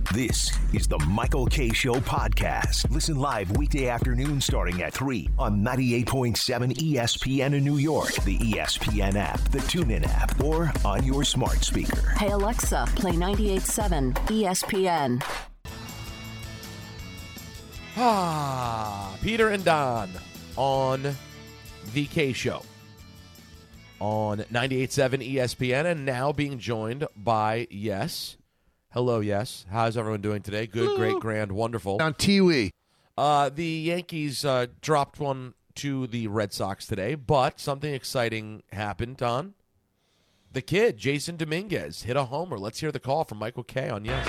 This is the Michael Kay Show podcast. Listen live weekday afternoon starting at 3 on 98.7 ESPN in New York, the ESPN app, the TuneIn app, or on your smart speaker. Hey Alexa, play 98.7 ESPN. Peter and Don on the Kay Show on 98.7 ESPN, and now being joined by Yes. Hello, Yes. How's everyone doing today? Good, Hello. great, grand, wonderful. On Tiwi. The Yankees dropped one to the Red Sox today, but something exciting happened, Don. The kid, Jason Dominguez, hit a homer. Let's hear the call from Michael Kay on Yes.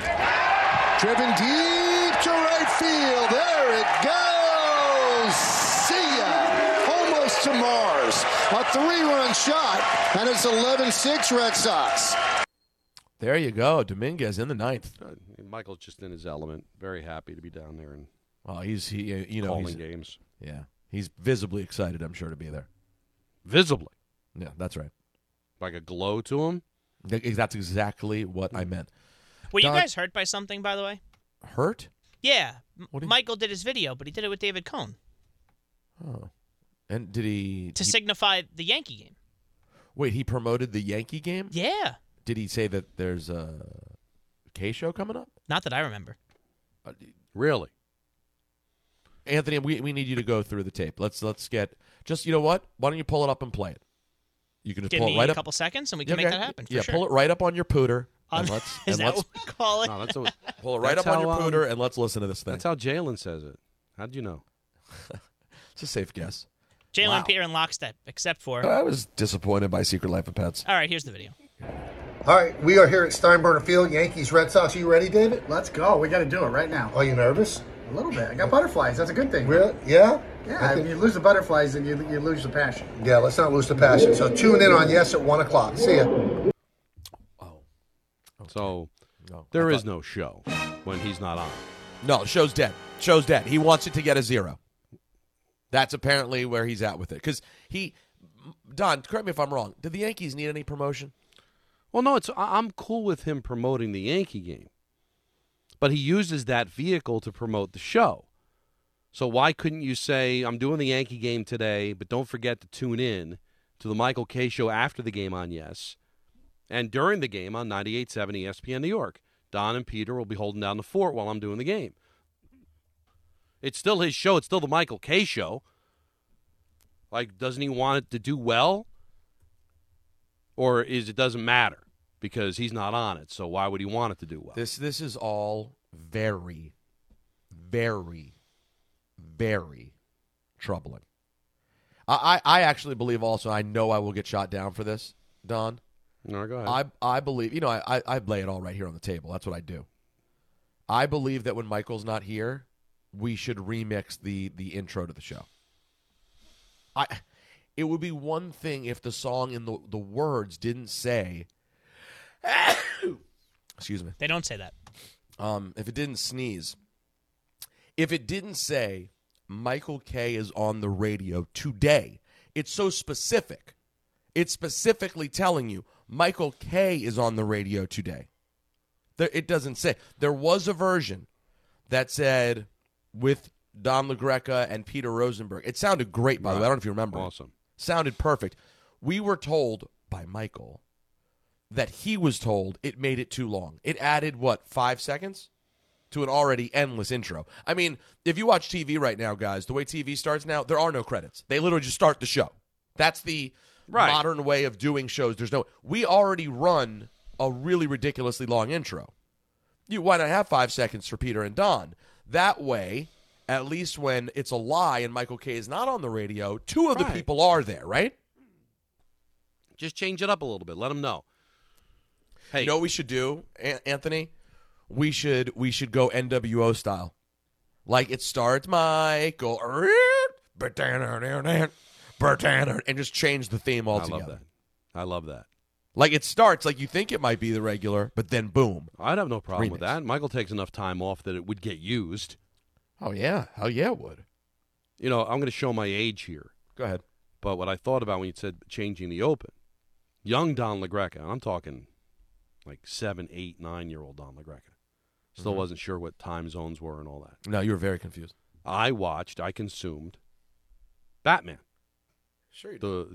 Driven deep to right field. There it goes. See ya. Almost to Mars. A 3-run shot, and it's 11-6 Red Sox. There you go. Dominguez in the ninth. Michael's just in his element. Very happy to be down there and Well, he's calling games. Yeah, he's visibly excited, I'm sure, to be there. Visibly. Yeah, that's right. Like a glow to him. That's exactly what I meant. Were Don, you guys hurt by something, by the way? Hurt? Yeah. What do you- Michael did his video, but he did it with David Cohn Oh. And did he... to signify the Yankee game. Wait, he promoted the Yankee game? Yeah. Did he say that there's a K-show coming up? Not that I remember. Really? Anthony, we need you to go through the tape. Let's get... Just, you know what? Why don't you pull it up and play it? You can just Give pull me it right a up. couple seconds, and we can Yeah, make okay. that happen. For Yeah, sure. pull it right up on your pooter. On- And let's, Is and that let's what we call it? No, that's what, pull it right That's up on your how, pooter, and let's listen to this thing. that's how Jalen says it. How'd you know? It's a safe guess. Jalen Wow. and Peter in lockstep, except for... I was disappointed by Secret Life of Pets. All right, here's the video. All right, we are here at Steinbrenner Field, Yankees, Red Sox. Are you ready, David? Let's go. We got to do it right now. Are you nervous? A little bit. I got butterflies. That's a good thing. Really? Yeah? Yeah, if you lose the butterflies, then you lose the passion. Yeah, let's not lose the passion. So tune in on Yes at 1 o'clock. See ya. Oh. So No, there I is thought- no show when he's not on. No, the show's dead. Show's dead. He wants it to get a 0. That's apparently where he's at with it. Because Don, correct me if I'm wrong. Did the Yankees need any promotion? Well, no, I'm cool with him promoting the Yankee game. But he uses that vehicle to promote the show. So why couldn't you say, I'm doing the Yankee game today, but don't forget to tune in to the Michael Kay Show after the game on Yes, and during the game on 98.7 ESPN New York. Don and Peter will be holding down the fort while I'm doing the game. It's still his show. It's still the Michael Kay Show. Like, doesn't he want it to do well? Or it doesn't matter because he's not on it, so why would he want it to do well? This is all very, very, very troubling. I actually believe also, I know I will get shot down for this, Don. No, go ahead. I believe, I lay it all right here on the table. That's what I do. I believe that when Michael's not here, we should remix the intro to the show. It would be one thing if the song in the words didn't say, excuse me. They don't say that. If it didn't sneeze. If it didn't say, Michael Kay is on the radio today. It's so specific. It's specifically telling you, Michael Kay is on the radio today. It doesn't say. There was a version that said, with Don LaGreca and Peter Rosenberg. It sounded great, by the way. I don't know if you remember. Awesome. Sounded perfect. We were told by Michael that he was told it made it too long. It added, 5 seconds to an already endless intro. I mean, if you watch TV right now, guys, the way TV starts now, there are no credits. They literally just start the show. That's the modern way of doing shows. We already run a really ridiculously long intro. Why not have 5 seconds for Peter and Don? That way, at least when it's a lie and Michael Kay is not on the radio, 2 of the people are there, right? Just change it up a little bit. Let them know. Hey, You know what we should do, Anthony? We should go NWO style. Like it starts, Michael, and just change the theme altogether. I love that. Like it starts like you think it might be the regular, but then boom. I'd have no problem with Remix. that. Michael takes enough time off that it would get used. Oh, yeah. Hell yeah, it would. You know, I'm going to show my age here. Go ahead. But what I thought about when you said changing the open, young Don LaGreca, and I'm talking like 7, 8, 9-year-old Don LaGreca, Still wasn't sure what time zones were and all that. No, you were very confused. I consumed Batman. Sure you did.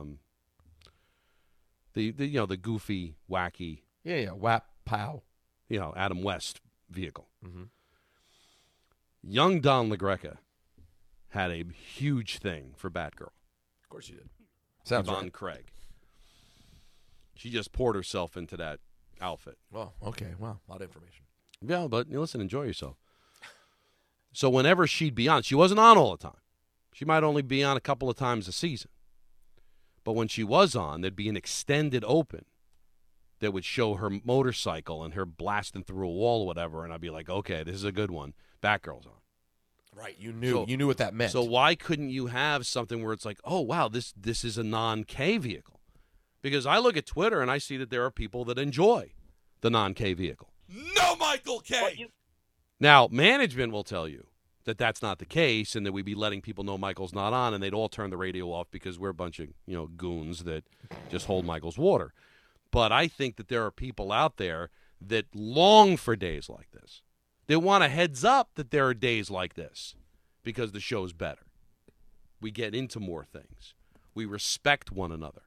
The goofy, wacky, Yeah, whap, pow. Adam West vehicle. Mm-hmm. Young Don LaGreca had a huge thing for Batgirl. Of course you did. Sounds Yvonne right. Craig. She just poured herself into that outfit. Well, okay. Wow, a lot of information. Yeah, but listen, enjoy yourself. So whenever she'd be on, she wasn't on all the time. She might only be on a couple of times a season. But when she was on, there'd be an extended open that would show her motorcycle and her blasting through a wall or whatever, and I'd be like, okay, this is a good one. Batgirl's on. Right, you knew what that meant. So why couldn't you have something where it's like, oh, wow, this is a non-K vehicle? Because I look at Twitter and I see that there are people that enjoy the non-K vehicle. No Michael K! Now, management will tell you that that's not the case and that we'd be letting people know Michael's not on and they'd all turn the radio off because we're a bunch of, goons that just hold Michael's water. But I think that there are people out there that long for days like this. They want a heads up that there are days like this because the show's better. We get into more things. We respect one another.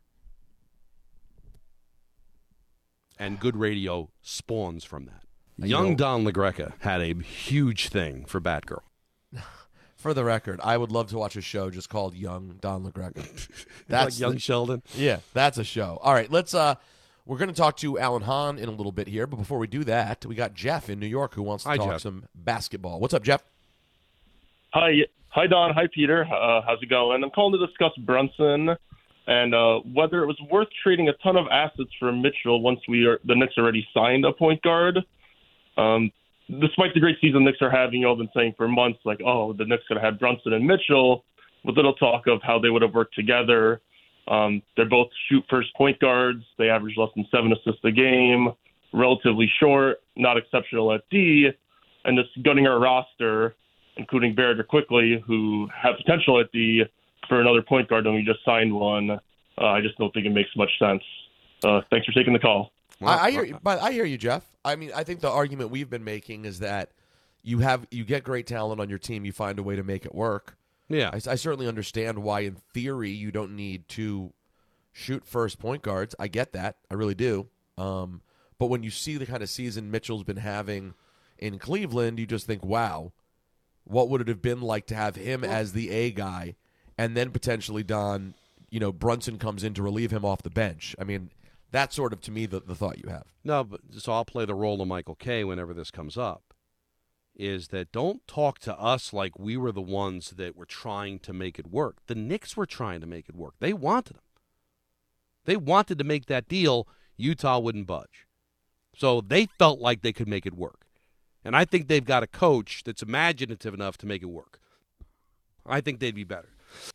And good radio spawns from that. Young Don LaGreca had a huge thing for Batgirl. For the record, I would love to watch a show just called Young Don LaGreca. That's like Young Sheldon. Yeah, that's a show. All right, let's. We're going to talk to Alan Hahn in a little bit here, but before we do that, we got Jeff in New York who wants to talk Jeff. some basketball. What's up, Jeff? Hi, Don. Hi, Peter. How's it going? I'm calling to discuss Brunson and whether it was worth trading a ton of assets for Mitchell once the Knicks already signed a point guard. Despite the great season the Knicks are having, y'all been saying for months, like, oh, the Knicks could have had Brunson and Mitchell, with little talk of how they would have worked together. They're both shoot-first point guards. They average less than 7 assists a game, relatively short, not exceptional at D, and this gunning our roster, including Barrett or Quickly, who have potential at D for another point guard, and we just signed one. I just don't think it makes much sense. Thanks for taking the call. I hear you, but I hear you, Jeff. I mean, I think the argument we've been making is that you get great talent on your team, you find a way to make it work. Yeah. I certainly understand why, in theory, you don't need to shoot first point guards. I get that. I really do. But when you see the kind of season Mitchell's been having in Cleveland, you just think, wow, what would it have been like to have him as the A guy and then potentially Brunson comes in to relieve him off the bench? I mean, that's sort of, to me, the thought you have. No, but so I'll play the role of Michael K. whenever this comes up, is that don't talk to us like we were the ones that were trying to make it work. The Knicks were trying to make it work. They wanted them. They wanted to make that deal. Utah wouldn't budge. So they felt like they could make it work. And I think they've got a coach that's imaginative enough to make it work. I think they'd be better.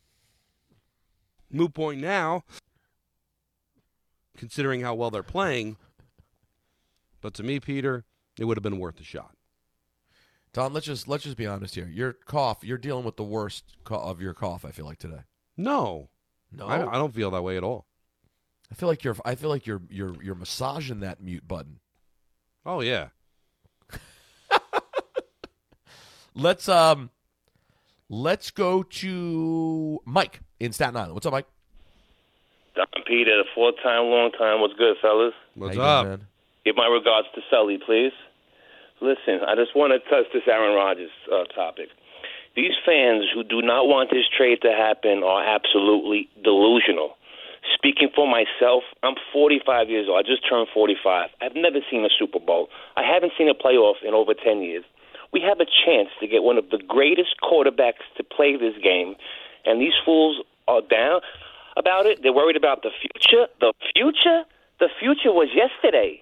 Moot point now, considering how well they're playing. But to me, Peter, it would have been worth a shot. Don, let's just be honest here. Your cough, you're dealing with the worst of your cough, I feel like, today. No. No. I don't feel that way at all. I feel like you're massaging that mute button. Oh yeah. Let's go to Mike in Staten Island. What's up, Mike? Don Peter, the 4-time, long time. What's good, fellas? What's How you up? doing, man? Give my regards to Sully, please. Listen, I just want to touch this Aaron Rodgers topic. These fans who do not want this trade to happen are absolutely delusional. Speaking for myself, I'm 45 years old. I just turned 45. I've never seen a Super Bowl. I haven't seen a playoff in over 10 years. We have a chance to get one of the greatest quarterbacks to play this game, and these fools are down about it. They're worried about the future. The future was yesterday.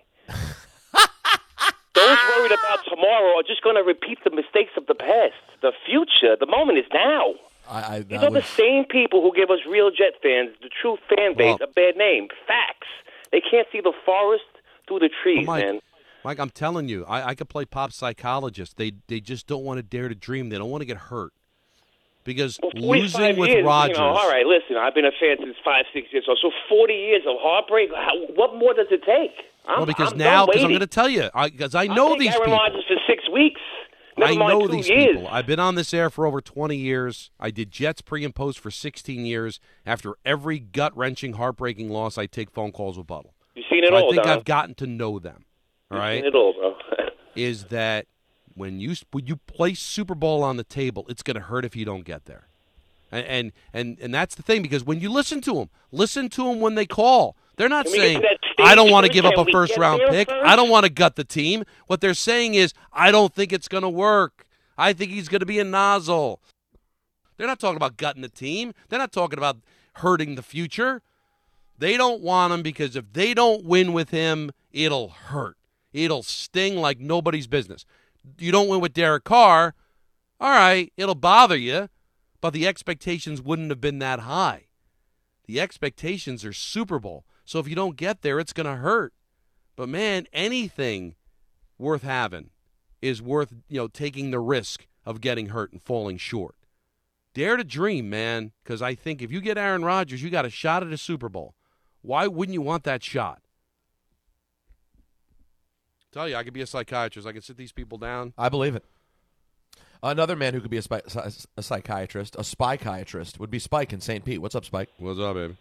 Those worried about tomorrow are just going to repeat the mistakes of the past. The future, the moment is now. These are the same people who give us real Jet fans, the true fan base, a bad name. Facts. They can't see the forest through the trees, man. Mike, I'm telling you, I could play pop psychologist. They just don't want to dare to dream. They don't want to get hurt. Because losing with years, Rodgers. All right, listen, I've been a fan since 5-6 years old. So 40 years of heartbreak, what more does it take? because I'm I'm waiting. going to tell you, because I know these Aaron people. Rodgers for 6 weeks. Never I mind know 2 these years. people. I've been on this air for over 20 years. I did Jets pre and post for 16 years. After every gut-wrenching, heartbreaking loss, I take phone calls with Buttle. You've seen it So all, I think Don. I've gotten to know them. All right? You've seen it all, bro. Is that when you place Super Bowl on the table, it's going to hurt if you don't get there. And that's the thing, because when you listen to them when they call. They're not Can we get saying, to that stage I don't want to first? give up Can a we first-round get there pick. first? I don't want to gut the team. What they're saying is, I don't think it's going to work. I think he's going to be a nozzle. They're not talking about gutting the team. They're not talking about hurting the future. They don't want him because if they don't win with him, it'll hurt. It'll sting like nobody's business. You don't win with Derek Carr, all right, it'll bother you, but the expectations wouldn't have been that high. The expectations are Super Bowl. So if you don't get there, it's going to hurt. But, man, anything worth having is worth, taking the risk of getting hurt and falling short. Dare to dream, man, because I think if you get Aaron Rodgers, you got a shot at a Super Bowl. Why wouldn't you want that shot? Tell you, I could be a psychiatrist. I could sit these people down. I believe it. Another man who could be a psychiatrist, a spychiatrist, would be Spike in St. Pete. What's up, Spike? What's up, baby?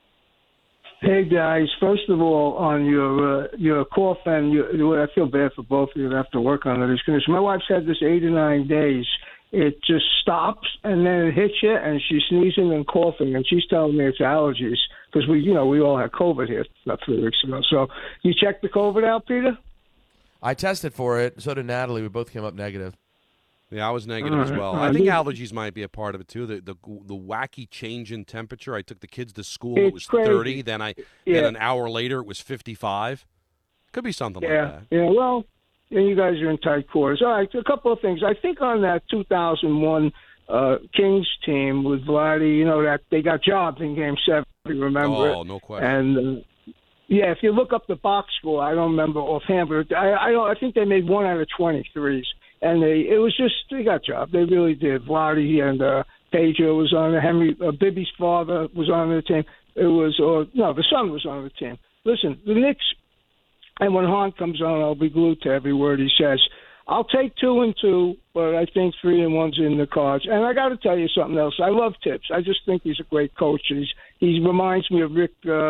Hey guys, first of all, on your cough and I feel bad for both of you that have to work on these conditions. My wife's had this 8 to 9 days. It just stops and then it hits you, and she's sneezing and coughing, and she's telling me it's allergies because we all had COVID here about 3 weeks ago. So you checked the COVID out, Peter? I tested for it. So did Natalie. We both came up negative. Yeah, I was negative as well. I think allergies might be a part of it too. The wacky change in temperature. I took the kids to school. It was crazy. 30. Then an hour later it was 55. Could be something like that. Yeah. Well, you guys are in tight quarters. All right, a couple of things. I think on that 2001 Kings team with Vladdy, that they got jobbed in Game 7. Remember it? Oh, no question. And yeah, if you look up the box score, I don't remember offhand, but I think they made 1 out of 23s. And they got job. They really did. Vladdy and Pedro was on it. Bibby's father was on the team. The son was on the team. Listen, the Knicks, and when Hahn comes on, I'll be glued to every word he says. I'll take 2-2, but I think 3-1's in the cards. And I got to tell you something else. I love Tips. I just think he's a great coach. He reminds me of Rick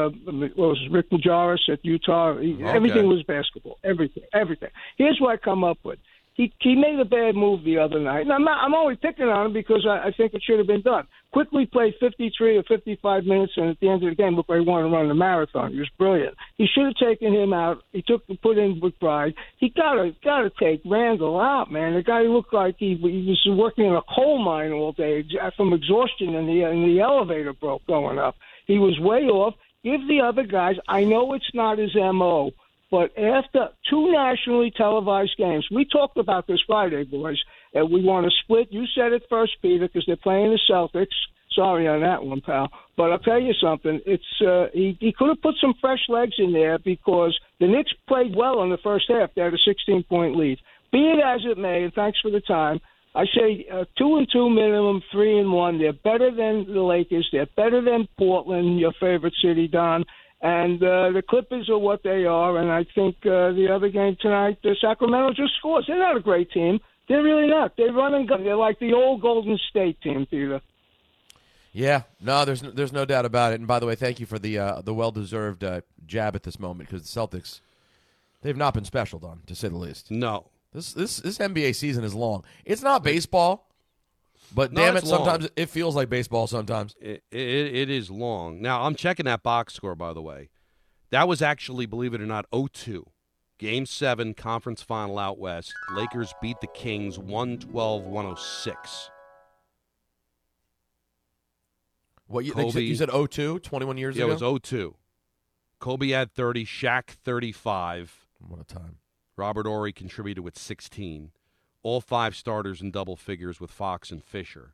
Majerus at Utah. Everything was basketball. Everything. Here's what I come up with. He made a bad move the other night. And I'm only picking on him because I think it should have been done. Quickly played 53 or 55 minutes, and at the end of the game, looked like he wanted to run the marathon. He was brilliant. He should have taken him out. He put in McBride. He gotta take Randall out, man. The guy looked like he was working in a coal mine all day from exhaustion, and the elevator broke going up. He was way off. Give the other guys. I know it's not his MO. But after 2 nationally televised games, we talked about this Friday, boys, and we want to split. You said it first, Peter, because they're playing the Celtics. Sorry on that one, pal. But I'll tell you something. It's he could have put some fresh legs in there because the Knicks played well in the first half. They had a 16-point lead. Be it as it may, and thanks for the time, I say 2-2 minimum, 3-1. They're better than the Lakers. They're better than Portland, your favorite city, Don. And the Clippers are what they are, and I think the other game tonight, Sacramento just scores. They're not a great team. They're really not. They run and gun. They're like the old Golden State team, Peter. Yeah, no, there's no doubt about it. And by the way, thank you for the well-deserved jab at this moment, because the Celtics, they've not been special, Don, to say the least. No, this NBA season is long. It's not baseball. But damn it, sometimes it feels like baseball sometimes. It is long. Now, I'm checking that box score, by the way. That was actually, believe it or not, 0-2. Game 7, conference final out west. Lakers beat the Kings 112-106. What, you said 0-2, 21 years ago? Yeah, it was 0-2. Kobe had 30, Shaq 35. What a time. Robert Horry contributed with 16. All 5 starters in double figures with Fox and Fisher.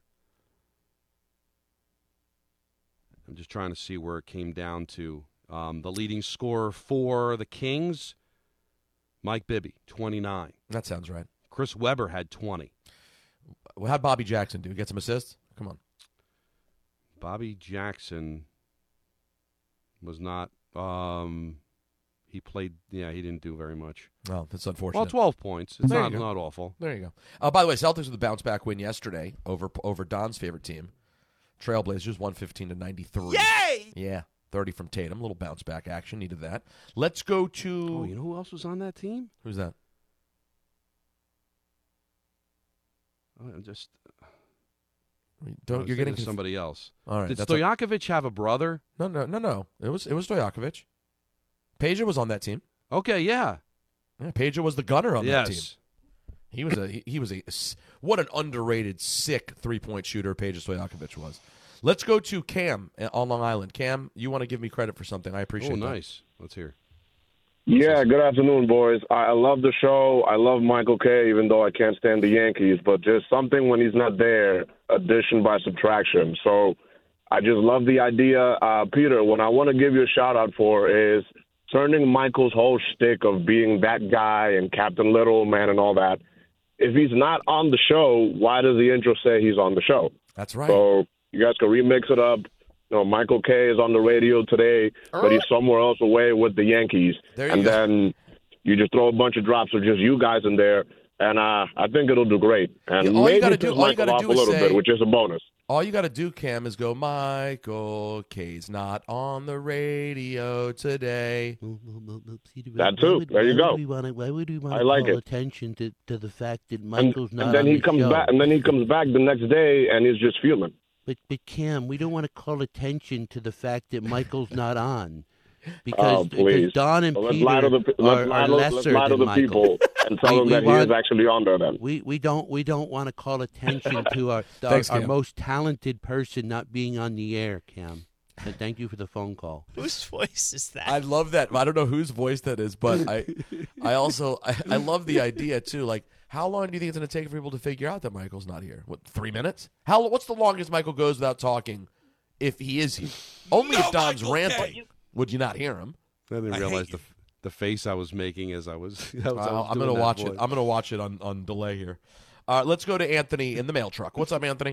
I'm just trying to see where it came down to. The leading scorer for the Kings, Mike Bibby, 29. That sounds right. Chris Webber had 20. How'd Bobby Jackson do? Get some assists? Come on. Bobby Jackson was not He played. Yeah, he didn't do very much. Well, that's unfortunate. Well, 12 points. It's There you not go. awful. There you go. By the way, Celtics with a bounce back win yesterday over Don's favorite team, Trailblazers, 115-93. Yay! Yeah, 30 from Tatum. A little bounce back action. Needed that. Let's go to. Oh, you know who else was on that team? Who's that? I'm just. You're getting somebody else. All right. Did Stojakovic have a brother? No. It was Stojakovic. Peja was on that team. Okay, yeah. Peja was the gunner on that team. Yes. He was a what an underrated sick 3-point shooter Peja Stojakovic was. Let's go to Cam on Long Island. Cam, you want to give me credit for something? I appreciate that. Oh, nice. Let's hear. Yeah, good afternoon, boys. I love the show. I love Michael Kay, even though I can't stand the Yankees. But just something when he's not there, addition by subtraction. So I just love the idea. Peter, what I want to give you a shout-out for is turning Michael's whole shtick of being that guy and Captain Little, man, and all that. If he's not on the show, why does the intro say he's on the show? That's right. So you guys can remix it up. You know, Michael Kay is on the radio today, but he's somewhere else away with the Yankees. Then you just throw a bunch of drops of just you guys in there, and I think it'll do great. And maybe piss Michael off a little bit, which is a bonus. All you got to do, Cam, is go, Michael Kay's not on the radio today. That too. There you go. Why would we want I to like call it. attention to the fact that Michael's not and then on he the comes show? back, and then he comes back the next day, and he's just fuming. But Cam, we don't want to call attention to the fact that Michael's not on. Because Don and let's Peter lie to are lesser let's lie to than the Michael. people and tell them that he is actually on there then. We don't want to call attention to our most talented person not being on the air, Cam. And thank you for the phone call. Whose voice is that? I love that. I don't know whose voice that is, but I also love the idea too. Like, how long do you think it's going to take for people to figure out that Michael's not here? What, 3 minutes? What's the longest Michael goes without talking if he is here? Only if Don's ranting would you not hear him. I didn't realize the face I was making as I was. I'm going to watch it. I'm going to watch it on delay here. Let's go to Anthony in the mail truck. What's up, Anthony?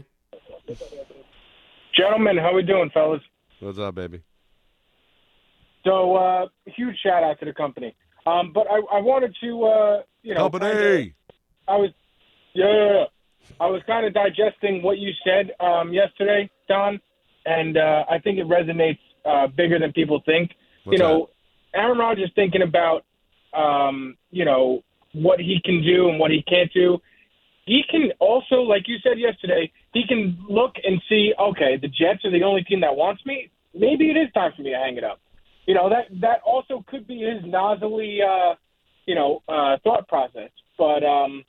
Gentlemen, how we doing, fellas? What's up, baby? So, huge shout out to the company. But I wanted to, company. I was kind of digesting what you said yesterday, Don, and I think it resonates bigger than people think. What's Aaron Rodgers thinking about, what he can do and what he can't do. He can also, like you said yesterday, he can look and see, okay, the Jets are the only team that wants me. Maybe it is time for me to hang it up. That also could be his nozzly, thought process. But,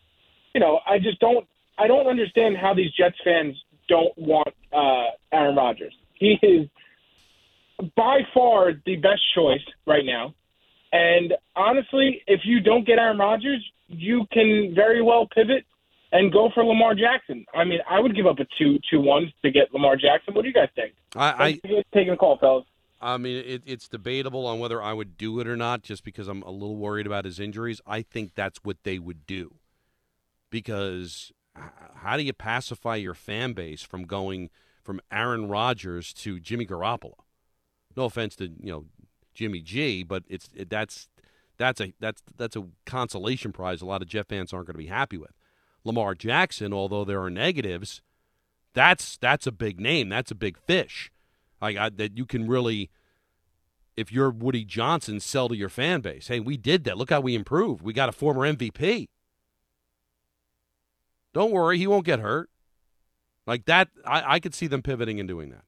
I don't understand how these Jets fans don't want Aaron Rodgers. He is by far the best choice right now. And honestly, if you don't get Aaron Rodgers, you can very well pivot and go for Lamar Jackson. I mean, I would give up a 2-1 to get Lamar Jackson. What do you guys think? Thanks for taking a call, fellas. I mean, it's debatable on whether I would do it or not, just because I'm a little worried about his injuries. I think that's what they would do. Because how do you pacify your fan base from going from Aaron Rodgers to Jimmy Garoppolo? No offense to Jimmy G, but that's a consolation prize a lot of Jet fans aren't going to be happy with. Lamar Jackson, although there are negatives, that's a big name. That's a big fish. That you can really, if you're Woody Johnson, sell to your fan base. Hey, we did that. Look how we improved. We got a former MVP. Don't worry, he won't get hurt. Like that, I could see them pivoting and doing that.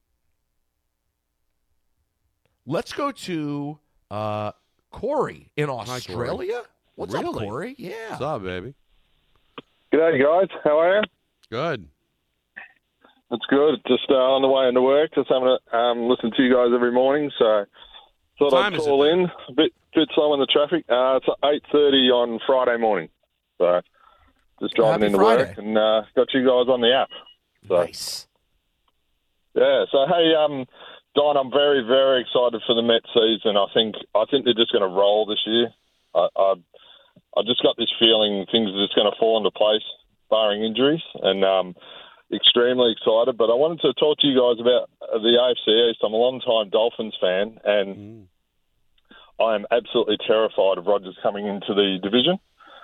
Let's go to Corey in Australia. Corey. What's Really? up, Corey? Yeah. What's up, baby? G'day, guys. How are you? Good. That's good. Just on the way into work. Just having to listen to you guys every morning. So thought I'd call in. A bit slow on the traffic. It's 8:30 on Friday morning. So just driving Happy into Friday. work and got you guys on the app. So, nice. Yeah. So hey, Don, I'm very, very excited for the Mets season. I think they're just going to roll this year. I just got this feeling things are just going to fall into place, barring injuries, and extremely excited. But I wanted to talk to you guys about the AFC East. I'm a long-time Dolphins fan, and I am absolutely terrified of Rodgers coming into the division.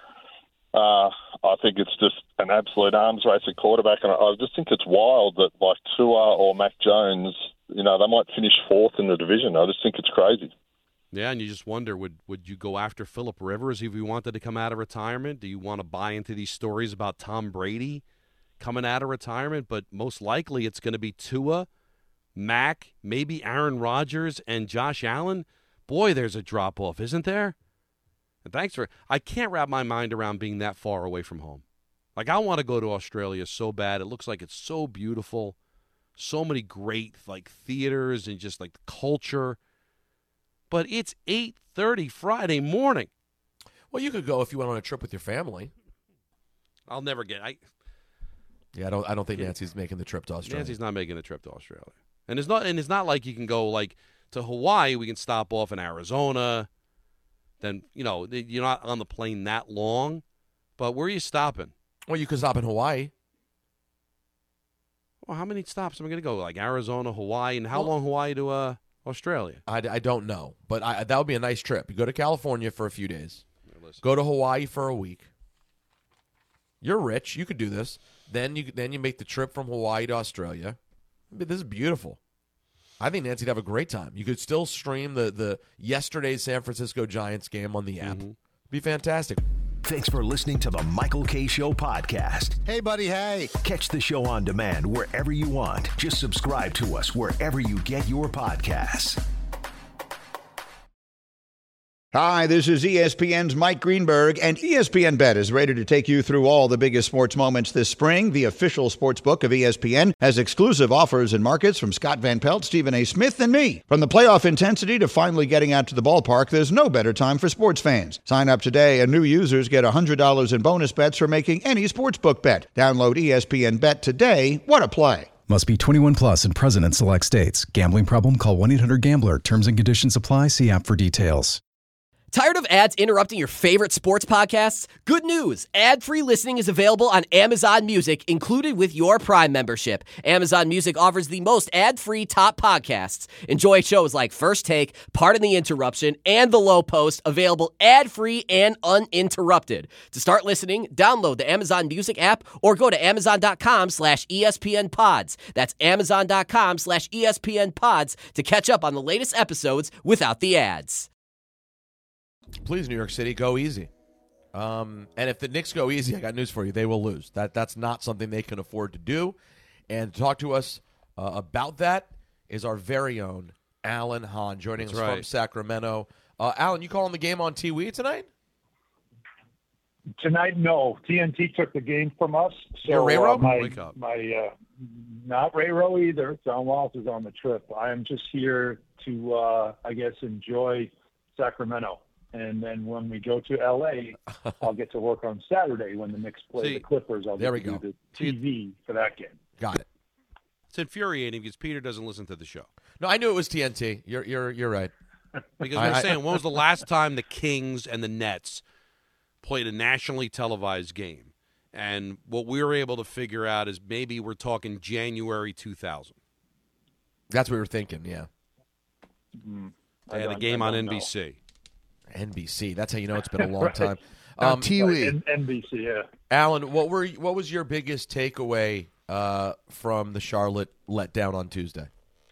I think it's just an absolute arms race at quarterback, and I just think it's wild that like Tua or Mac Jones, they might finish fourth in the division. I just think it's crazy. Yeah, and you just wonder, would you go after Phillip Rivers if he wanted to come out of retirement? Do you want to buy into these stories about Tom Brady coming out of retirement? But most likely it's going to be Tua, Mac, maybe Aaron Rodgers, and Josh Allen. Boy, there's a drop-off, isn't there? And I can't wrap my mind around being that far away from home. Like, I want to go to Australia so bad. It looks like it's so beautiful. So many great, theaters and just, the culture. But it's 8:30 Friday morning. Well, you could go if you went on a trip with your family. I'll never get. Yeah, I don't think Nancy's making the trip to Australia. Nancy's not making the trip to Australia, and it's not like you can go to Hawaii. We can stop off in Arizona. Then you're not on the plane that long. But where are you stopping? Well, you could stop in Hawaii. Well, how many stops am I going to go? Arizona, Hawaii, and how long Hawaii to Australia? I don't know, but that would be a nice trip. You go to California for a few days. Go to Hawaii for a week. You're rich. You could do this. Then you make the trip from Hawaii to Australia. This is beautiful. I think Nancy'd have a great time. You could still stream the yesterday's San Francisco Giants game on the app. Be fantastic. Thanks for listening to the Michael Kay Show podcast. Hey, buddy, hey. Catch the show on demand wherever you want. Just subscribe to us wherever you get your podcasts. Hi, this is ESPN's Mike Greenberg, and ESPN Bet is ready to take you through all the biggest sports moments this spring. The official sports book of ESPN has exclusive offers and markets from Scott Van Pelt, Stephen A. Smith, and me. From the playoff intensity to finally getting out to the ballpark, there's no better time for sports fans. Sign up today, and new users get $100 in bonus bets for making any sportsbook bet. Download ESPN Bet today. What a play. Must be 21 plus and present in select states. Gambling problem? Call 1-800-GAMBLER. Terms and conditions apply. See app for details. Tired of ads interrupting your favorite sports podcasts? Good news! Ad-free listening is available on Amazon Music, included with your Prime membership. Amazon Music offers the most ad-free top podcasts. Enjoy shows like First Take, Pardon the Interruption, and The Low Post, available ad-free and uninterrupted. To start listening, download the Amazon Music app or go to amazon.com/ESPNpods. That's amazon.com/ESPNpods to catch up on the latest episodes without the ads. Please, New York City, go easy. And if the Knicks go easy, I got news for you. They will lose. That's not something they can afford to do. And to talk to us about that is our very own Alan Hahn, joining us from Sacramento. Alan, you calling the game on TV tonight? Tonight, no. TNT took the game from us. So, You're Ray-Ro? my not Ray-Ro either. John Walsh is on the trip. I am just here to, enjoy Sacramento. And then when we go to L.A., I'll get to work on Saturday when the Knicks play the Clippers. I'll get to do the TV for that game. Got it. It's infuriating because Peter doesn't listen to the show. No, I knew it was TNT. You're right. Because we're saying, when was the last time the Kings and the Nets played a nationally televised game? And what we were able to figure out is maybe we're talking January 2000. That's what we were thinking, yeah. They had a game on NBC. NBC. That's how you know it's been a long time. TV. NBC, yeah. Alan, what was your biggest takeaway from the Charlotte letdown on Tuesday?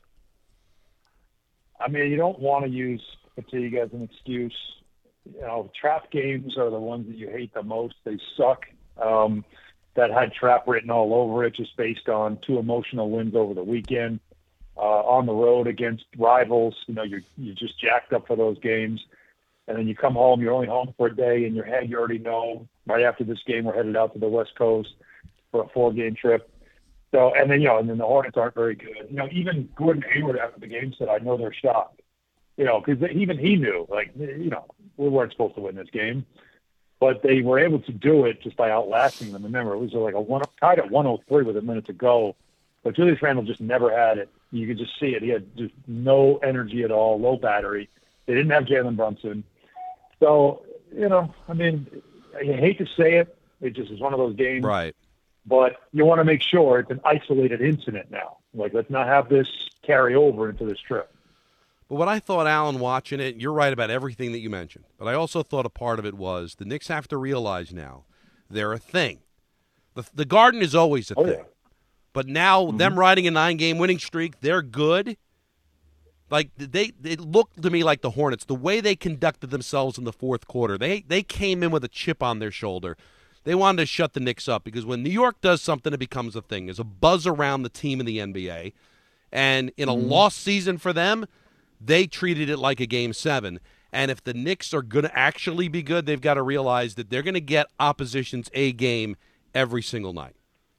I mean, you don't want to use fatigue as an excuse. Trap games are the ones that you hate the most. They suck. That had trap written all over it just based on two emotional wins over the weekend. On the road against rivals, you're just jacked up for those games. And then you come home, you're only home for a day, in your head you already know right after this game we're headed out to the West Coast for a 4-game trip. So, and then the Hornets aren't very good. Even Gordon Hayward after the game said, I know they're shocked. Because even he knew, we weren't supposed to win this game. But they were able to do it just by outlasting them. Remember, it was tied at 103 with a minute to go. But Julius Randle just never had it. You could just see it. He had just no energy at all, low battery. They didn't have Jalen Brunson. So, I hate to say it. It just is one of those games. Right. But you want to make sure it's an isolated incident now. Let's not have this carry over into this trip. But what I thought, Alan, watching it, you're right about everything that you mentioned, but I also thought a part of it was the Knicks have to realize now they're a thing. The Garden is always a thing. Yeah. But now them riding a 9-game winning streak, they're good. Like it looked to me like the Hornets, the way they conducted themselves in the fourth quarter, they came in with a chip on their shoulder. They wanted to shut the Knicks up because when New York does something, it becomes a thing. There's a buzz around the team in the NBA. And in a lost season for them, they treated it like a Game 7. And if the Knicks are going to actually be good, they've got to realize that they're going to get opposition's A game every single night.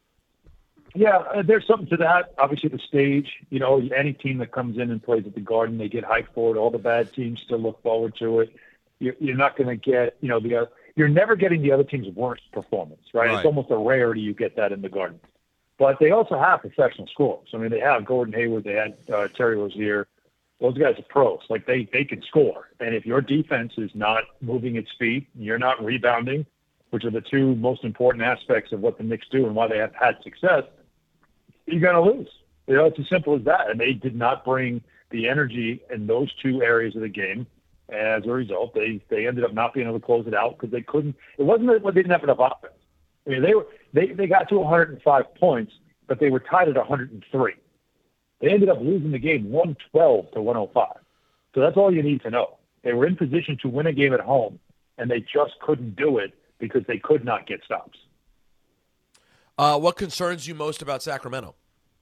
Yeah, there's something to that. Obviously, the stage, any team that comes in and plays at the Garden, they get hyped for it. All the bad teams still look forward to it. You're not going to get, you're never getting the other team's worst performance, right? It's almost a rarity you get that in the Garden. But they also have professional scorers. I mean, they have Gordon Hayward, they had Terry Rozier. Those guys are pros. Like, they can score. And if your defense is not moving its feet, you're not rebounding, which are the two most important aspects of what the Knicks do and why they have had success, you're going to lose. It's as simple as that. And they did not bring the energy in those two areas of the game. As a result, they ended up not being able to close it out because they couldn't. It wasn't that they didn't have enough offense. I mean, they got to 105 points, but they were tied at 103. They ended up losing the game 112 to 105. So that's all you need to know. They were in position to win a game at home, and they just couldn't do it because they could not get stops. What concerns you most about Sacramento?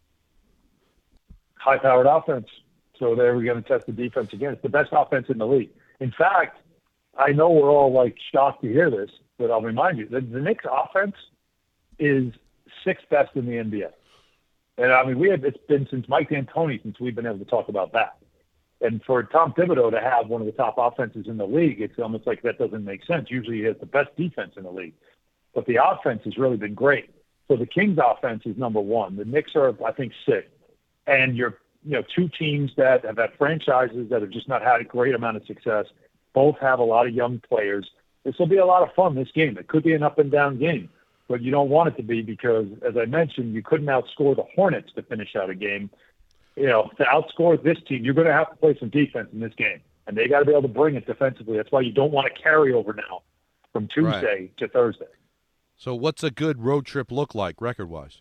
High-powered offense. So there we're going to test the defense again. It's the best offense in the league. In fact, I know we're all shocked to hear this, but I'll remind you that the Knicks offense is sixth best in the NBA. And I mean, it's been since Mike D'Antoni since we've been able to talk about that. And for Tom Thibodeau to have one of the top offenses in the league, it's almost like that doesn't make sense. Usually he has the best defense in the league. But the offense has really been great. So the Kings offense is number one. The Knicks are, I think, sixth. And you're two teams that have had franchises that have just not had a great amount of success. Both have a lot of young players. This will be a lot of fun, this game. It could be an up-and-down game, but you don't want it to be because, as I mentioned, you couldn't outscore the Hornets to finish out a game. To outscore this team, you're going to have to play some defense in this game, and they got to be able to bring it defensively. That's why you don't want to carry over now from Tuesday to Thursday. So what's a good road trip look like record-wise?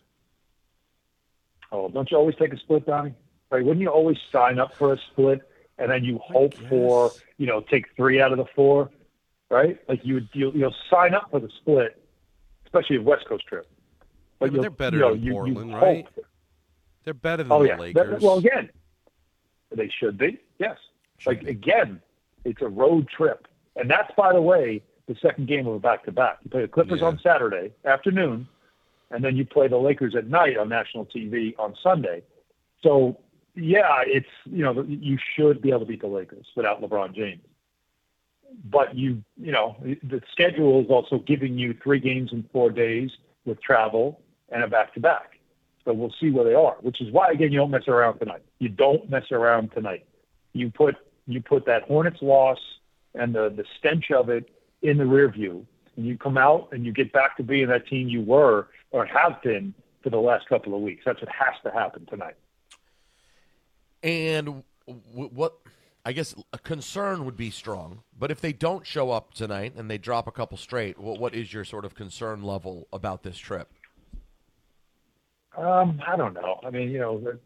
Oh, don't you always take a split, Donnie? Right? Wouldn't you always sign up for a split and then you hope for, take 3 out of the 4, right? Like you'll sign up for the split, especially a West Coast trip. But they're better than Portland, right? They're better than the Lakers. Well, again, they should be, yes. Again, it's a road trip. And that's, by the way, the second game of a back-to-back. You play the Clippers on Saturday afternoon, and then you play the Lakers at night on national TV on Sunday. So, yeah, it's, you should be able to beat the Lakers without LeBron James. But the schedule is also giving you 3 games in 4 days with travel and a back-to-back. So we'll see where they are, which is why, again, you don't mess around tonight. You don't mess around tonight. You put that Hornets loss and the stench of it in the rear view, and you come out and you get back to being that team you were or have been for the last couple of weeks. That's what has to happen tonight. And what I guess a concern would be strong, but if they don't show up tonight and they drop a couple straight, what is your sort of concern level about this trip? I don't know. I mean,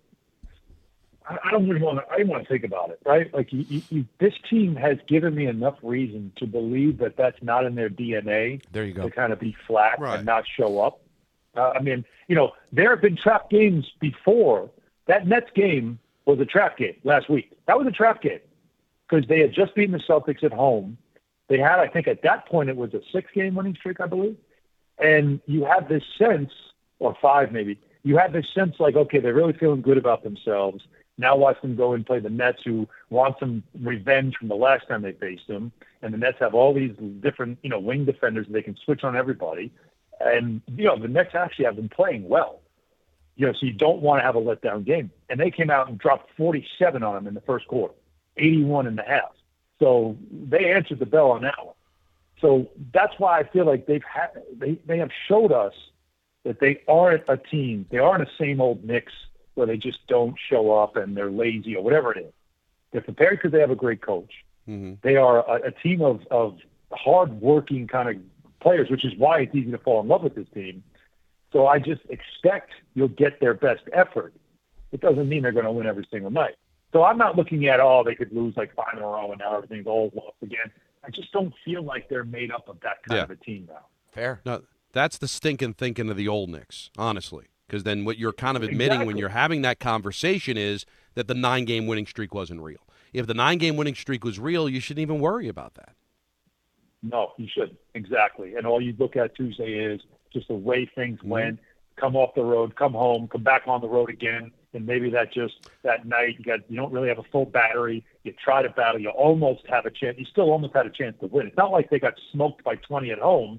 I don't really want to think about it, right? Like this team has given me enough reason to believe that that's not in their DNA. There you go. To kind of be flat and not show up. I mean, there have been trap games before. That Nets game was a trap game last week. That was a trap game because they had just beaten the Celtics at home. They had, I think, at that point it was a 6-game winning streak, I believe. And you had this sense, or 5 maybe. You had this sense like, okay, they're really feeling good about themselves. Now watch them go and play the Nets, who want some revenge from the last time they faced them. And the Nets have all these different, wing defenders that they can switch on everybody. And, the Nets actually have been playing well. So you don't want to have a letdown game. And they came out and dropped 47 on them in the first quarter, 81.5. So they answered the bell on that one. So that's why I feel like they have showed us that they aren't a team. They aren't a same old Knicks where they just don't show up and they're lazy or whatever it is. They're prepared because they have a great coach. Mm-hmm. They are a team of hard-working kind of players, which is why it's easy to fall in love with this team. So I just expect you'll get their best effort. It doesn't mean they're going to win every single night. So I'm not looking at, they could lose like 5 in a row and now everything's all lost again. I just don't feel like they're made up of that kind of a team now. Fair. No, that's the stinking thinking of the old Knicks, honestly. Because then what you're kind of admitting when you're having that conversation is that the 9-game winning streak wasn't real. If the 9-game winning streak was real, you shouldn't even worry about that. No, you shouldn't. Exactly. And all you look at Tuesday is just the way things went. Come off the road, come home, come back on the road again. And maybe that night you don't really have a full battery. You try to battle. You almost have a chance. You still almost had a chance to win. It's not like they got smoked by 20 at home.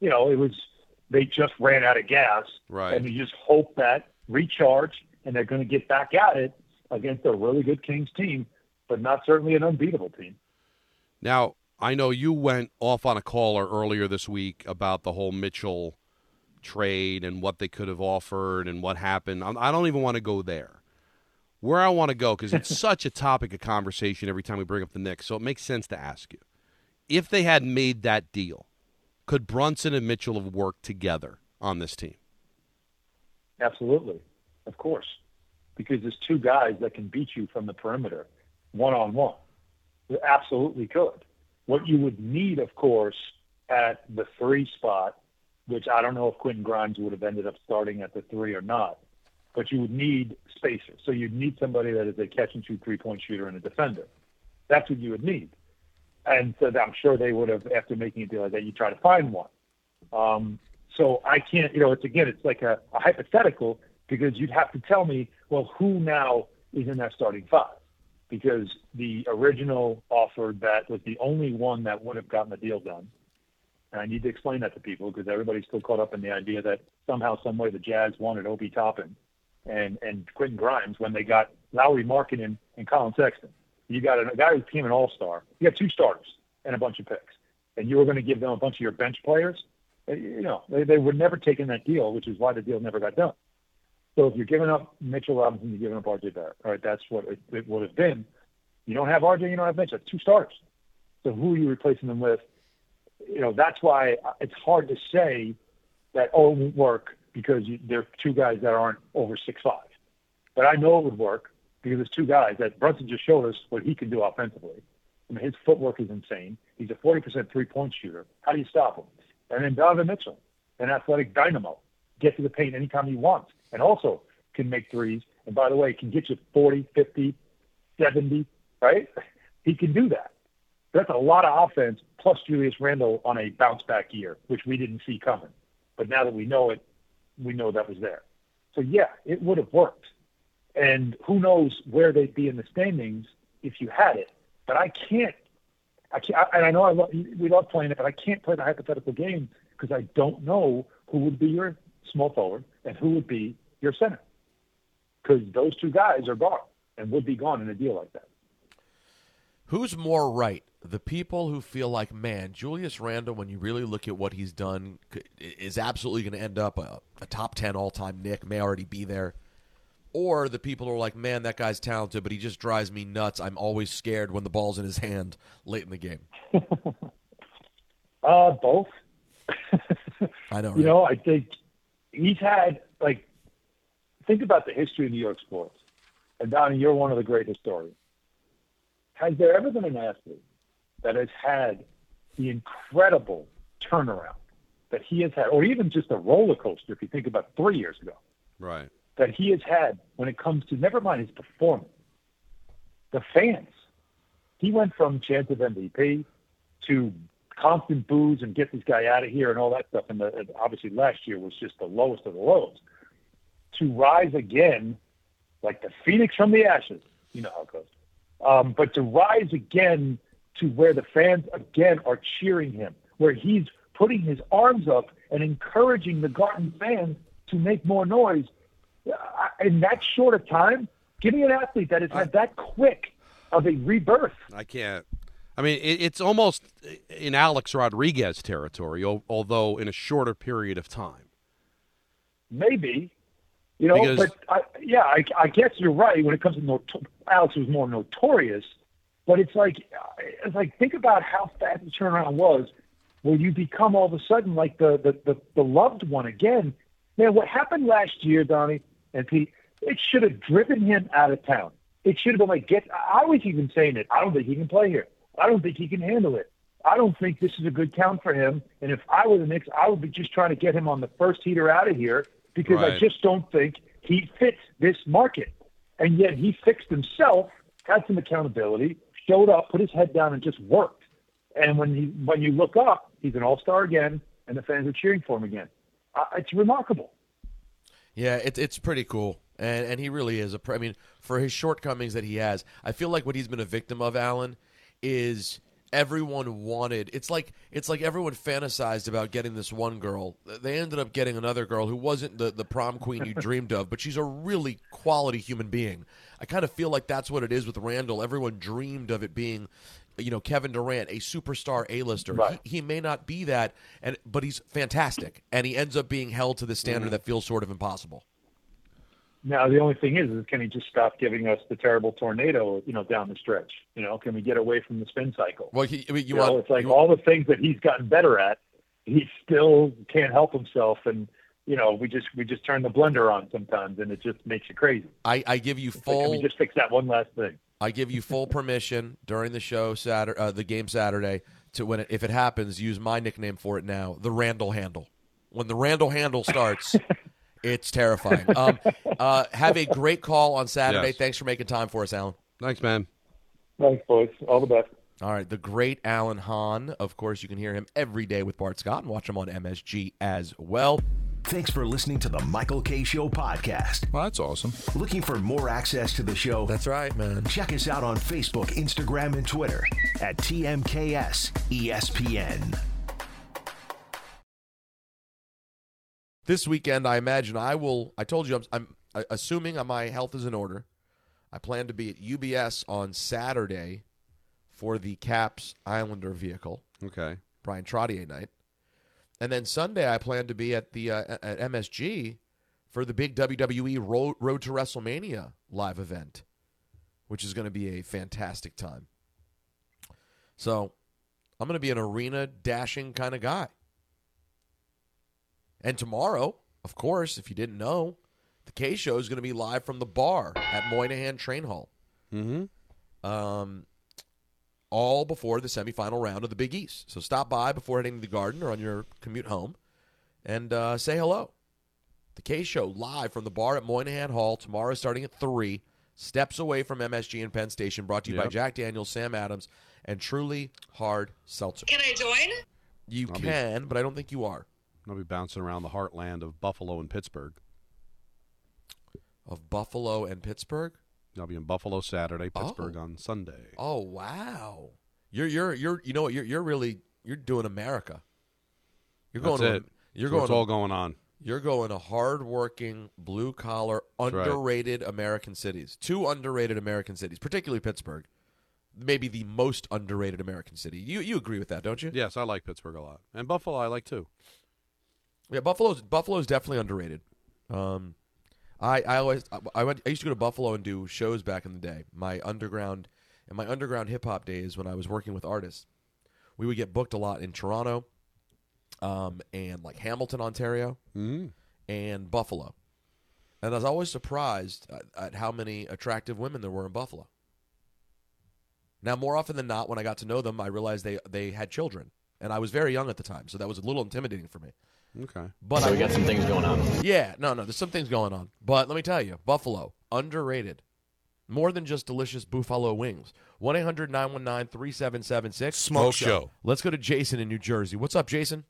They just ran out of gas. Right. And you just hope that recharge and they're going to get back at it against a really good Kings team, but not certainly an unbeatable team. Now, I know you went off on a caller earlier this week about the whole Mitchell trade and what they could have offered and what happened. I don't even want to go there. Where I want to go, because it's such a topic of conversation every time we bring up the Knicks, so it makes sense to ask you. If they had made that deal, could Brunson and Mitchell have worked together on this team? Absolutely. Of course. Because there's two guys that can beat you from the perimeter, one-on-one. They absolutely could. What you would need, of course, at the 3 spot, which I don't know if Quentin Grimes would have ended up starting at the 3 or not, but you would need spacers. So you'd need somebody that is a catch-and-shoot three-point shooter and a defender. That's what you would need. And so I'm sure they would have, after making a deal like that, you try to find one. So I can't, it's like a hypothetical, because you'd have to tell me, well, who now is in that starting 5? Because the original offer that was the only one that would have gotten the deal done. And I need to explain that to people because everybody's still caught up in the idea that somehow, some way, the Jazz wanted Obi Toppin and Quentin Grimes when they got Lauri Markkanen and Colin Sexton. You got a guy who became an all-star. You got 2 starters and a bunch of picks. And you were going to give them a bunch of your bench players. They were never taking that deal, which is why the deal never got done. So if you're giving up Mitchell Robinson, you're giving up R.J. Barrett. All right, that's what it would have been. You don't have R.J., you don't have Mitchell. That's 2 starters. So who are you replacing them with? That's why it's hard to say that, it won't work because they're 2 guys that aren't over 6'5". But I know it would work because there's 2 guys that Brunson just showed us what he can do offensively. I mean, his footwork is insane. He's a 40% three-point shooter. How do you stop him? And then Donovan Mitchell, an athletic dynamo, get to the paint anytime he wants, and also can make threes. And by the way, can get you 40, 50, 70, right? He can do that. That's a lot of offense, plus Julius Randle on a bounce-back year, which we didn't see coming. But now that we know it, we know that was there. So, yeah, it would have worked. And who knows where they'd be in the standings if you had it. But I can't, and I know we love playing it, but I can't play the hypothetical game because I don't know who would be your small forward and who would be your center. Because those 2 guys are gone and would be gone in a deal like that. Who's more right? The people who feel like, man, Julius Randle, when you really look at what he's done, is absolutely going to end up a top 10 all-time Knick, may already be there. Or the people who are like, man, that guy's talented, but he just drives me nuts. I'm always scared when the ball's in his hand late in the game. Both. I know, right? I think he's had, think about the history of New York sports. And, Donnie, you're one of the great historians. Has there ever been an athlete that has had the incredible turnaround that he has had, or even just a roller coaster if you think about 3 years ago, right, that he has had when it comes to, never mind his performance, the fans? He went from chance of MVP to constant boos and get this guy out of here and all that stuff. And obviously last year was just the lowest of the lows. To rise again, like the phoenix from the ashes, you know how it goes. But to rise again to where the fans again are cheering him, where he's putting his arms up and encouraging the Garden fans to make more noise in that short a time. Give me an athlete that has had that quick of a rebirth. I can't. I mean, it's almost in Alex Rodriguez territory, although in a shorter period of time. Maybe. But I guess you're right. When it comes to Alex was more notorious, But it's like think about how fast the turnaround was, where you become all of a sudden like the loved one again. Man, what happened last year, Donnie and Pete, it should have driven him out of town. It should have been like, I was even saying it. I don't think he can play here. I don't think he can handle it. I don't think this is a good town for him. And if I were the Knicks, I would be just trying to get him on the first heater out of here because I just don't think he fits this market. And yet he fixed himself, had some accountability, showed up, put his head down, and just worked. And when you look up, he's an all-star again, and the fans are cheering for him again. It's remarkable. Yeah, it's pretty cool. And he really is. I mean, for his shortcomings that he has, I feel like what he's been a victim of, Alan, is everyone wanted. It's like everyone fantasized about getting this one girl. They ended up getting another girl who wasn't the prom queen you dreamed of, but she's a really quality human being. I kind of feel like that's what it is with Randall. Everyone dreamed of it being, Kevin Durant, a superstar A-lister. Right. He may not be that, but he's fantastic, and he ends up being held to the standard that feels sort of impossible. Now, the only thing is can he just stop giving us the terrible tornado, down the stretch? Can we get away from the spin cycle? Well, it's like all the things that he's gotten better at, he still can't help himself, and we just turn the blender on sometimes, and it just makes you crazy. I give you full. Can we just fix that one last thing? I give you full permission during the show the game Saturday to if it happens, use my nickname for it now, the Randall Handle. When the Randall Handle starts. It's terrifying. Have a great call on Saturday. Yes. Thanks for making time for us, Alan. Thanks, man. Thanks, boys. All the best. All right, the great Alan Hahn. Of course, you can hear him every day with Bart Scott and watch him on MSG as well. Thanks for listening to the Michael K. Show podcast. Well, that's awesome. Looking for more access to the show? That's right, man. Check us out on Facebook, Instagram, and Twitter at TMKS ESPN. This weekend, I imagine I told you, I'm assuming my health is in order. I plan to be at UBS on Saturday for the Caps Islander vehicle. Okay. Brian Trottier night. And then Sunday, I plan to be at the at MSG for the big WWE Road to WrestleMania live event, which is going to be a fantastic time. So I'm going to be an arena dashing kind of guy. And tomorrow, of course, if you didn't know, the K Show is going to be live from the bar at Moynihan Train Hall. Mm-hmm. All before the semifinal round of the Big East. So stop by before heading to the Garden or on your commute home and say hello. The K Show live from the bar at Moynihan Hall tomorrow starting at 3, steps away from MSG and Penn Station, brought to you by Jack Daniels, Sam Adams, and Truly Hard Seltzer. Can I join? You can, but I don't think you are. I'll be bouncing around the heartland of Buffalo and Pittsburgh. Of Buffalo and Pittsburgh? I'll be in Buffalo Saturday, Pittsburgh on Sunday. Oh, wow. You're you know what, you're really doing America. You're That's going it. You're so going it's all going on. You're going to hard-working, blue-collar, underrated American cities. 2 underrated American cities, particularly Pittsburgh. Maybe the most underrated American city. You agree with that, don't you? Yes, I like Pittsburgh a lot. And Buffalo I like too. Yeah, Buffalo's definitely underrated. I used to go to Buffalo and do shows back in the day. My underground hip hop days when I was working with artists, we would get booked a lot in Toronto, and like Hamilton, Ontario, and Buffalo. And I was always surprised at how many attractive women there were in Buffalo. Now, more often than not, when I got to know them, I realized they had children, and I was very young at the time, so that was a little intimidating for me. Okay. But so we got some things going on. Yeah, no, there's some things going on. But let me tell you, Buffalo, underrated. More than just delicious Buffalo wings. 1-800-919-3776. Smoke Show. Let's go to Jason in New Jersey. What's up, Jason?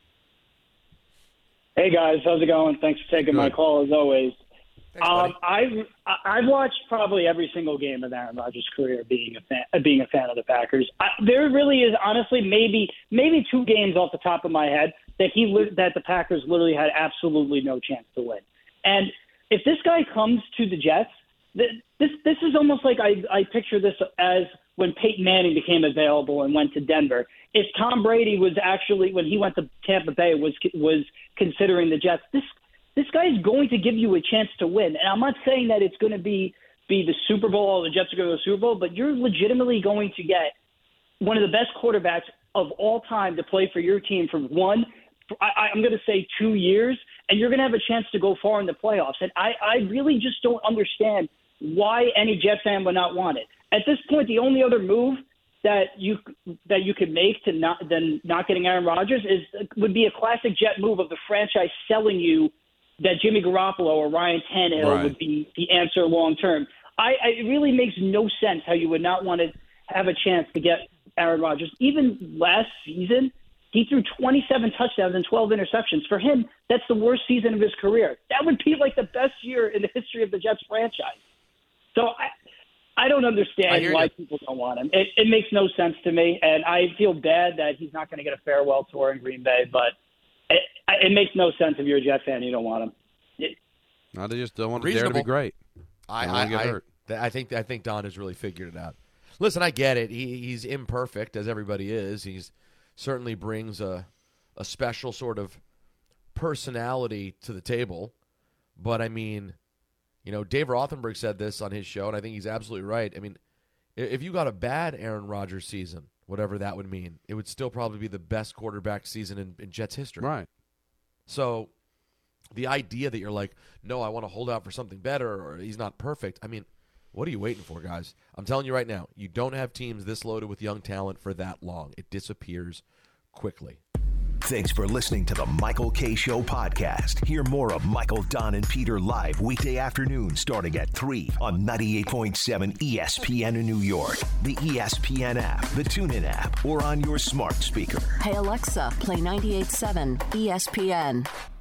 Hey, guys. How's it going? Thanks for taking my call, as always. Thanks, buddy. I've watched probably every single game of Aaron Rodgers' career being a fan of the Packers. There really is, honestly, maybe 2 games off the top of my head that the Packers literally had absolutely no chance to win. And if this guy comes to the Jets, this is almost like I picture this as when Peyton Manning became available and went to Denver. If Tom Brady was actually, when he went to Tampa Bay, was considering the Jets, this guy is going to give you a chance to win. And I'm not saying that it's going to be be the Super Bowl or the Jets are going to the Super Bowl, but you're legitimately going to get one of the best quarterbacks of all time to play for your team for I'm going to say 2 years, and you're going to have a chance to go far in the playoffs. And I really just don't understand why any Jet fan would not want it. At this point, the only other move that you could make to not getting Aaron Rodgers would be a classic Jet move of the franchise selling you that Jimmy Garoppolo or Ryan Tannehill would be the answer long term. It really makes no sense how you would not want to have a chance to get Aaron Rodgers. Even last season, he threw 27 touchdowns and 12 interceptions. For him, that's the worst season of his career. That would be like the best year in the history of the Jets franchise. So I don't understand why people don't want him. It makes no sense to me, and I feel bad that he's not going to get a farewell tour in Green Bay, but it makes no sense if you're a Jet fan and you don't want him. No, they just don't want to dare to be great. I think Don has really figured it out. Listen, I get it. He's imperfect, as everybody is. He's certainly brings a special sort of personality to the table. But, I mean, Dave Rothenberg said this on his show, and I think he's absolutely right. I mean, if you got a bad Aaron Rodgers season, whatever that would mean, it would still probably be the best quarterback season in Jets history. Right. So the idea that you're like, no, I want to hold out for something better or he's not perfect, I mean, what are you waiting for, guys? I'm telling you right now, you don't have teams this loaded with young talent for that long. It disappears quickly. Thanks for listening to the Michael Kay Show podcast. Hear more of Michael, Don, and Peter live weekday afternoon starting at 3 on 98.7 ESPN in New York, the ESPN app, the TuneIn app, or on your smart speaker. Hey, Alexa, play 98.7 ESPN.